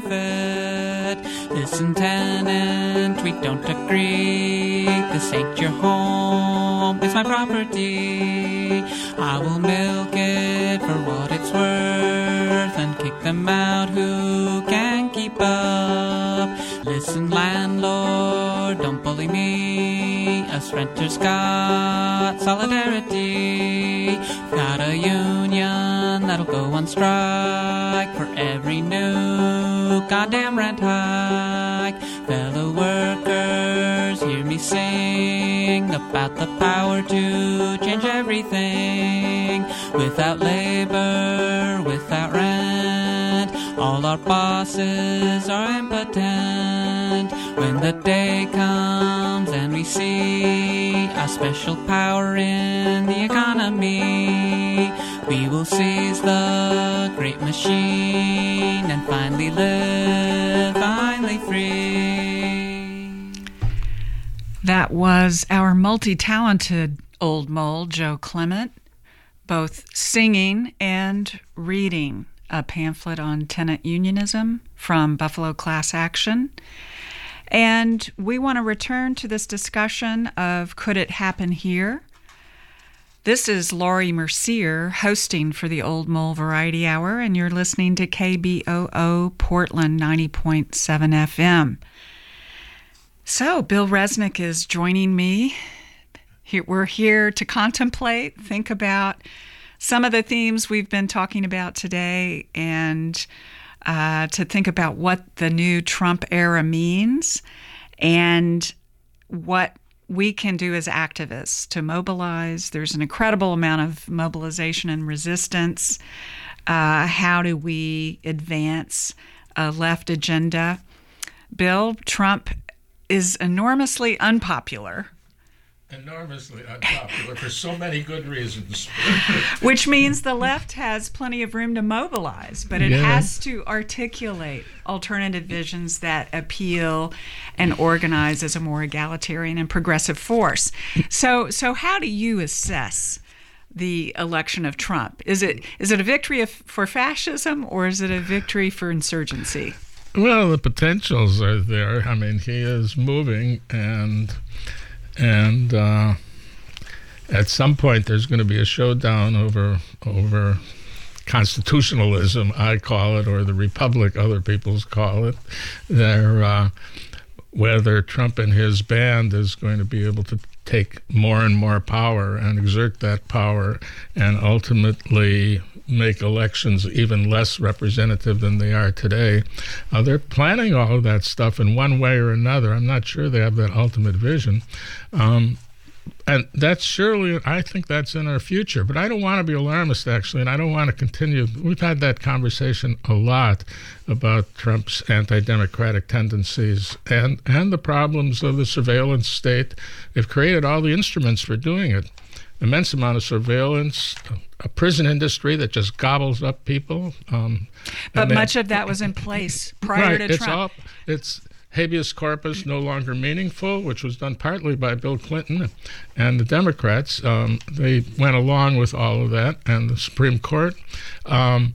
profit. Listen, tenant, we don't agree. This ain't your home, it's my property. I will milk it for what it's worth and kick them out who can keep up. Listen, landlord, don't bully me. Us renters got solidarity. Got a union that'll go on strike for every new goddamn rent hike. Fellow workers, hear me sing about the power to change everything. Without labor, without rent, all our bosses are impotent. When the day comes and we see our special power in the economy, we will seize the great machine and finally live, finally free. That was our multi-talented old mole, Joe Clement, both singing and reading a pamphlet on tenant unionism from Buffalo Class Action. And we want to return to this discussion of Could It Happen Here? This is Laurie Mercier hosting for the Old Mole Variety Hour, and you're listening to K B O O Portland ninety point seven F M. So, Bill Resnick is joining me. We're here to contemplate, think about some of the themes we've been talking about today, and uh, to think about what the new Trump era means and what we can do as activists to mobilize. There's an incredible amount of mobilization and resistance. Uh, how do we advance a left agenda? Bill, Trump is enormously unpopular. Enormously unpopular for so many good reasons. Which means the left has plenty of room to mobilize, but it yeah. has to articulate alternative visions that appeal and organize as a more egalitarian and progressive force. So, so how do you assess the election of Trump? Is it is it a victory of, for fascism, or is it a victory for insurgency? Well, the potentials are there. I mean, he is moving, and and uh, at some point there's going to be a showdown over over constitutionalism, I call it, or the republic, other people's call it. There, uh, whether Trump and his band is going to be able to take more and more power and exert that power and ultimately make elections even less representative than they are today. Uh, they're planning all of that stuff in one way or another. I'm not sure they have that ultimate vision. Um, and that's surely, I think that's in our future. But I don't want to be alarmist, actually, and I don't want to continue. We've had that conversation a lot about Trump's anti-democratic tendencies and, and the problems of the surveillance state. They've created all the instruments for doing it. immense amount of surveillance, a prison industry that just gobbles up people. Um, but then, much of that was in place prior right, to it's Trump. All, it's habeas corpus no longer meaningful, which was done partly by Bill Clinton and the Democrats. Um, they went along with all of that, and the Supreme Court. Um,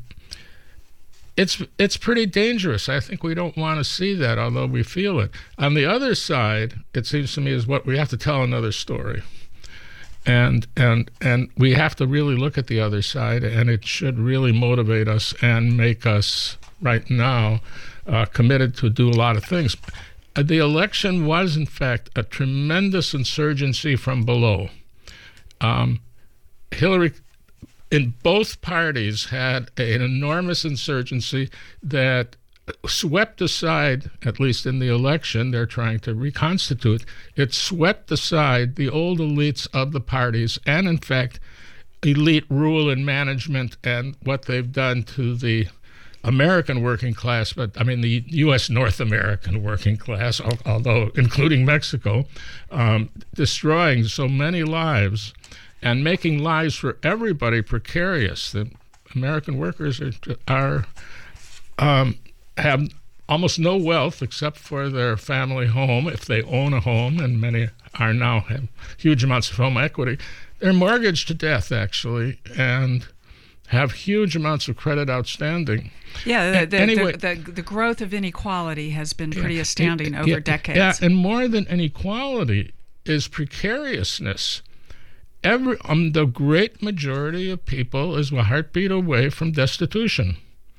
it's it's pretty dangerous. I think we don't want to see that, although we feel it. On the other side, it seems to me, is what we have to tell another story. And and and we have to really look at the other side, and it should really motivate us and make us, right now, uh, committed to do a lot of things. Uh, the election was, in fact, a tremendous insurgency from below. Um, Hillary, in both parties, had an enormous insurgency that swept aside, at least in the election, they're trying to reconstitute, it swept aside the old elites of the parties and, in fact, elite rule and management and what they've done to the American working class, but I mean the U S North American working class, although including Mexico, um, destroying so many lives and making lives for everybody precarious. The American workers are, are um, have almost no wealth except for their family home, if they own a home, and many are now have huge amounts of home equity. They're mortgaged to death, actually, and have huge amounts of credit outstanding. Yeah, the, the, anyway, the, the, the growth of inequality has been pretty yeah, astounding it, over yeah, decades. Yeah, and more than inequality is precariousness. Every um, the great majority of people is a heartbeat away from destitution.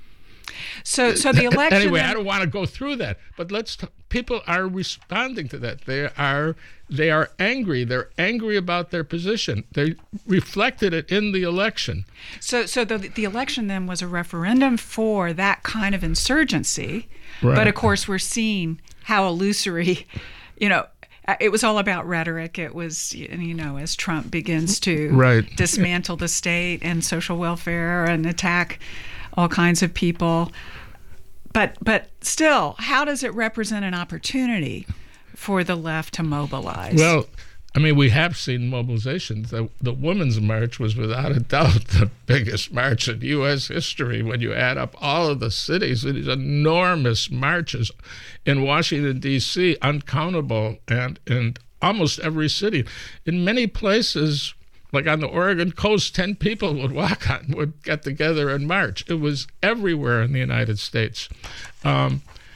So, so the election. Anyway, then, I don't want to go through that, but let's. T- people are responding to that. They are, they are angry. They're angry about their position. They reflected it in the election. So, so the the election then was a referendum for that kind of insurgency, right. But of course we're seeing how illusory, you know. It was all about rhetoric. It was, you know, as Trump begins to right. dismantle the state and social welfare and attack all kinds of people. But but still, how does it represent an opportunity for the left to mobilize? Well, I mean, we have seen mobilizations. The, the Women's March was without a doubt the biggest march in U S history when you add up all of the cities. These enormous marches in Washington, D C, uncountable, and in almost every city. In many places, like on the Oregon coast, ten people would walk on, would get together and march. It was everywhere in the United States. Um,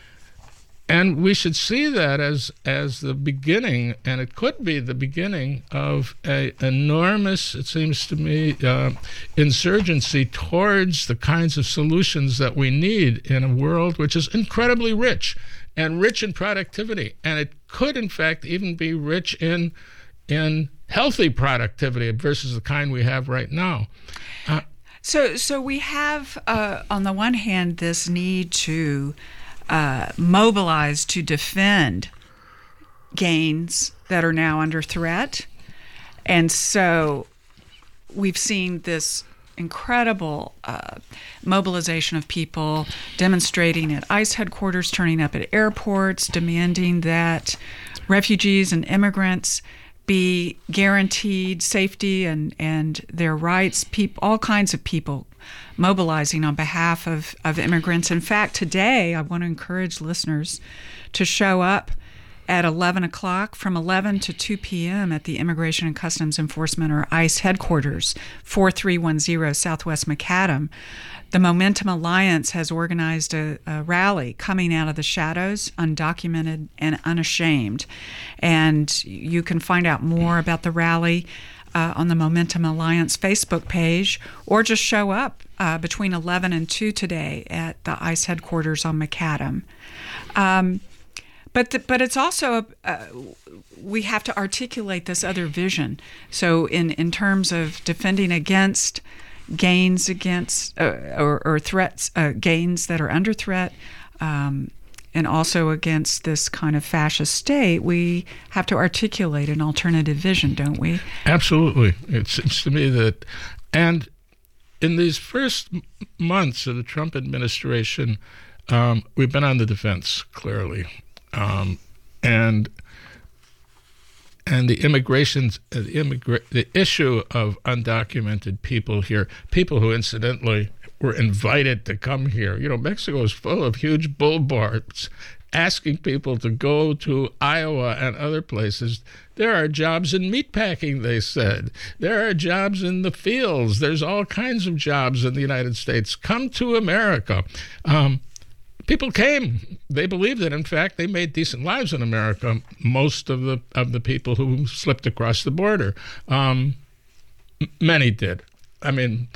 And we should see that as as the beginning, and it could be the beginning of a enormous, it seems to me, uh, insurgency towards the kinds of solutions that we need in a world which is incredibly rich, and rich in productivity. And it could, in fact, even be rich in in healthy productivity versus the kind we have right now. Uh, so, so we have, uh, on the one hand, this need to Uh, mobilized to defend gains that are now under threat. And so we've seen this incredible uh, mobilization of people demonstrating at ICE headquarters, turning up at airports, demanding that refugees and immigrants be guaranteed safety and, and their rights, peop- all kinds of people mobilizing on behalf of, of immigrants. In fact, today I want to encourage listeners to show up at eleven o'clock, from eleven to two p.m. at the Immigration and Customs Enforcement, or ICE headquarters, forty-three ten Southwest Macadam. The Momentum Alliance has organized a, a rally, Coming Out of the Shadows, Undocumented and Unashamed. And you can find out more about the rally Uh, on the Momentum Alliance Facebook page, or just show up uh, between eleven and two today at the ICE headquarters on Macadam. Um, but the, but it's also, a, uh, we have to articulate this other vision. So in, in terms of defending against gains against, uh, or, or threats, uh, gains that are under threat, um, and also against this kind of fascist state, we have to articulate an alternative vision, don't we? Absolutely. It seems to me that, and in these first months of the Trump administration, um, we've been on the defense, clearly. Um, and and the immigration, uh, the, immigra- the issue of undocumented people here, people who incidentally were invited to come here. You know, Mexico is full of huge billboards asking people to go to Iowa and other places. There are jobs in meatpacking, they said. There are jobs in the fields. There's all kinds of jobs in the United States. Come to America. Um, people came. They believed it. In fact, they made decent lives in America, most of the of the people who slipped across the border. Um, many did. I mean,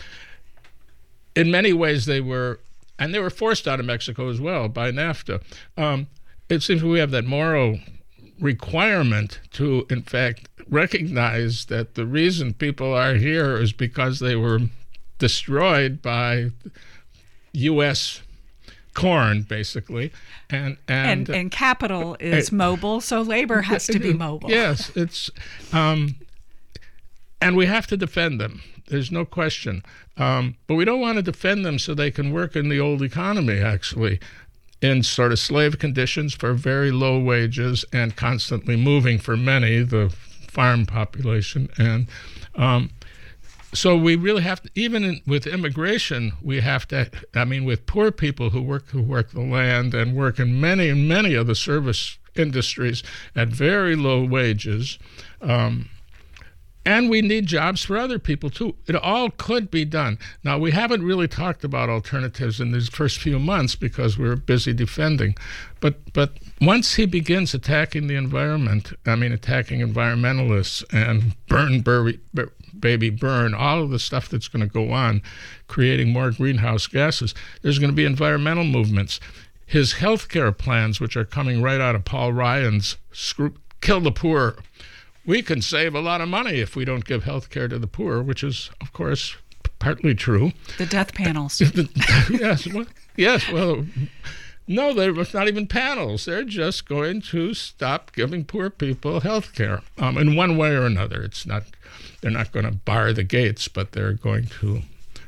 in many ways they were, and they were forced out of Mexico as well by NAFTA. Um, it seems we have that moral requirement to, in fact, recognize that the reason people are here is because they were destroyed by U S corn, basically. And and, and, and capital is uh, mobile, so labor has to be mobile. Yes, it's, um, and we have to defend them. There's no question. Um, but we don't want to defend them so they can work in the old economy, actually, in sort of slave conditions for very low wages and constantly moving for many, the farm population. And um, so we really have to, even in, with immigration, we have to, I mean, with poor people who work who work the land and work in many, many of the service industries at very low wages, um, and we need jobs for other people, too. It all could be done. Now, we haven't really talked about alternatives in these first few months because we're busy defending. But but once he begins attacking the environment, I mean, attacking environmentalists and burn, bur- bur- baby, burn, all of the stuff that's going to go on, creating more greenhouse gases, there's going to be environmental movements. His health care plans, which are coming right out of Paul Ryan's screw- Kill the Poor, we can save a lot of money if we don't give health care to the poor, which is, of course, partly true. The death panels. yes, well, yes. Well, no, they're not even panels. They're just going to stop giving poor people health care um, in one way or another. It's not. They're not going to bar the gates, but they're going to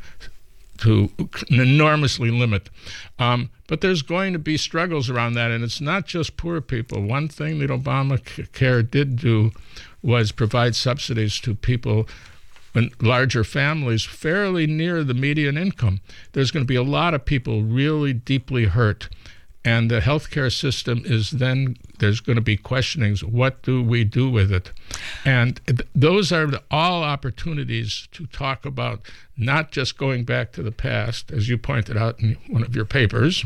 to enormously limit. Um, but there's going to be struggles around that, and it's not just poor people. One thing that Obamacare did do was provide subsidies to people in larger families fairly near the median income. There's going to be a lot of people really deeply hurt, and the healthcare system is then, there's going to be questionings, what do we do with it? And th- those are the, all opportunities to talk about not just going back to the past, as you pointed out in one of your papers,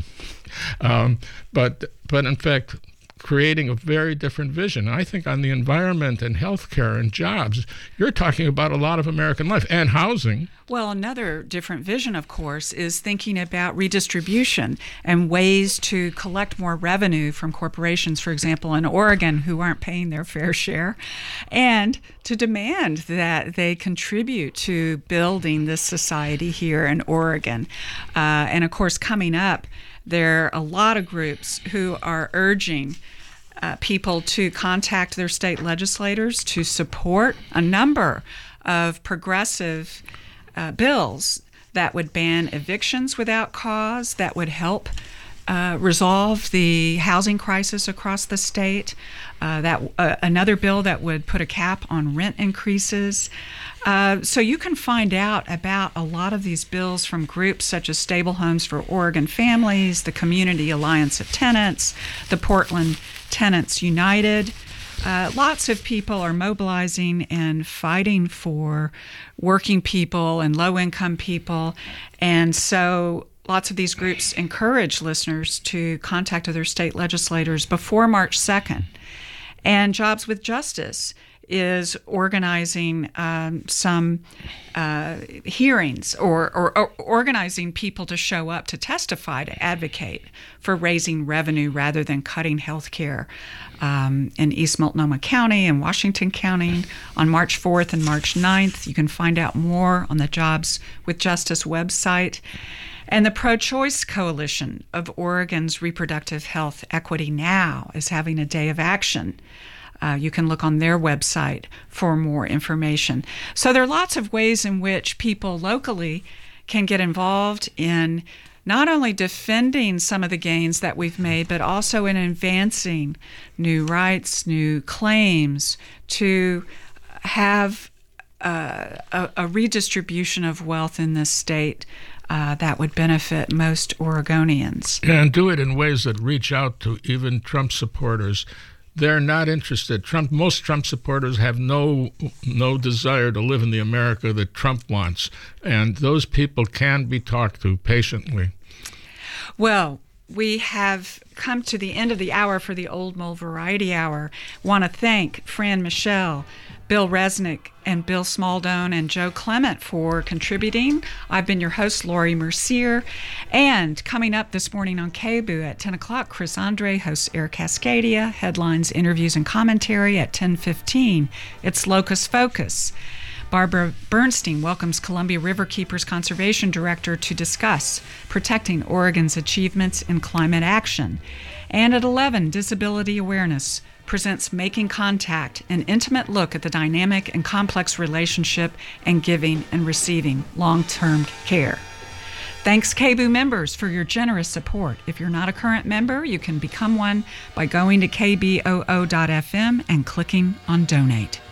um, but but in fact, creating a very different vision. I think on the environment and healthcare and jobs, you're talking about a lot of American life and housing. Well, another different vision, of course, is thinking about redistribution and ways to collect more revenue from corporations, for example, in Oregon, who aren't paying their fair share, and to demand that they contribute to building this society here in Oregon. Uh, and, of course, coming up, there are a lot of groups who are urging uh, people to contact their state legislators to support a number of progressive uh, bills that would ban evictions without cause, that would help uh, resolve the housing crisis across the state, uh, that uh, another bill that would put a cap on rent increases. Uh, so you can find out about a lot of these bills from groups such as Stable Homes for Oregon Families, the Community Alliance of Tenants, the Portland Tenants United. Uh, lots of people are mobilizing and fighting for working people and low-income people. And so lots of these groups encourage listeners to contact their state legislators before March second. And Jobs with Justice is organizing um, some uh, hearings or, or, or organizing people to show up to testify, to advocate for raising revenue rather than cutting health care um, in East Multnomah County and Washington County on March fourth and March ninth. You can find out more on the Jobs with Justice website. And the Pro-Choice Coalition of Oregon's Reproductive Health Equity Now is having a day of action. Uh, you can look on their website for more information. So there are lots of ways in which people locally can get involved in not only defending some of the gains that we've made, but also in advancing new rights, new claims to have uh, a, a redistribution of wealth in this state uh, that would benefit most Oregonians. And do it in ways that reach out to even Trump supporters. They're not interested. Trump, most Trump supporters have no no desire to live in the America that Trump wants, and those people can be talked to patiently. Well, we have come to the end of the hour for the Old Mole Variety Hour. Want to thank Fran Michelle, Bill Resnick, and Bill Smaldone and Joe Clement for contributing. I've been your host, Laurie Mercier. And coming up this morning on K B O O at ten o'clock, Chris Andre hosts Air Cascadia, headlines, interviews, and commentary. At ten fifteen, it's Locust Focus. Barbara Bernstein welcomes Columbia Riverkeepers Conservation Director to discuss protecting Oregon's achievements in climate action. And at eleven, Disability Awareness presents Making Contact, an intimate look at the dynamic and complex relationship and giving and receiving long-term care. Thanks, K B O O members, for your generous support. If you're not a current member, you can become one by going to K B O O dot F M and clicking on Donate.